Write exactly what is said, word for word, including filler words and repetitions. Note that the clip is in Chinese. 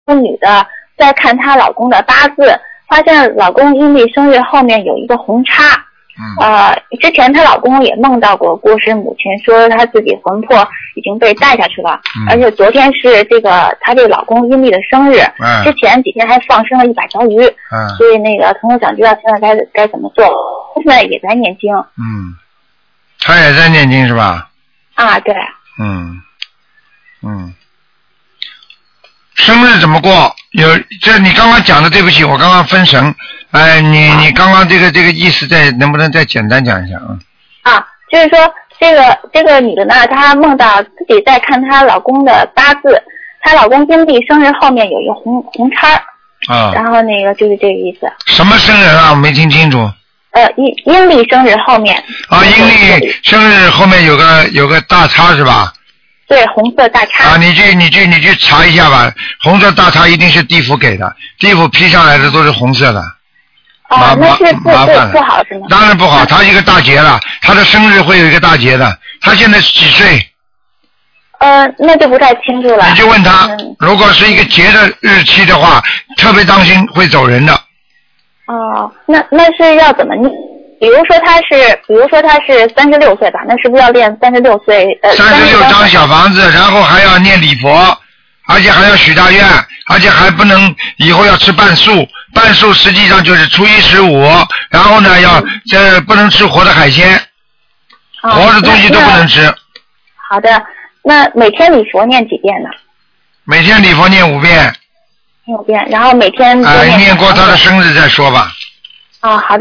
个女的在看她老公的八字，发现老公阴历生日后面有一个红叉。 嗯。 呃，之前她老公也梦到过过世母亲，说她自己魂魄已经被带下去了。嗯。而且昨天是这个她这个老公阴历的生日。嗯。之前几天还放生了一百条鱼。嗯。所以那个同学想知道现在该该怎么做？现在也在念经。 嗯。他也在念经是吧？ 啊，对。 嗯。嗯。生日怎么过？有这你刚刚讲的，对不起，我刚刚分神。哎，你你刚刚这个这个意思再能不能再简单讲一下啊？ 啊，就是说这个这个女的呢，她梦到自己在看她老公的八字，她老公阴历生日后面有一个红红叉。啊。然后那个就是这个意思。 什么生人啊？我没听清楚。 呃，阴阴历生日后面。 啊，阴历生日后面有个有个大叉是吧？ 对，红色大叉。 啊，你去你去你去查一下吧，红色大叉一定是地府给的，地府批上来的都是红色的。 啊，那是不不不好是吗？ 当然不好，他一个大劫了，他的生日会有一个大劫的。他现在几岁？ 呃，那就不太清楚了。 你就问他，嗯、如果是一个劫的日期的话，特别当心会走人的。 哦，那那是要怎么念？比如说他是，比如说他是三十六岁吧，那是不是要练三十六岁？呃， 三十六张小房子，然后还要念礼佛，而且还要许大愿，而且还不能以后要吃半素，半素实际上就是初一十五，然后呢要这、嗯、不能吃活的海鲜， 哦、 活的东西都不能吃。 好的，那每天礼佛念几遍呢？ 每天礼佛念五遍。 五遍，然后每天。 哎、呃，念过他的生日再说吧。 啊、哦，好的。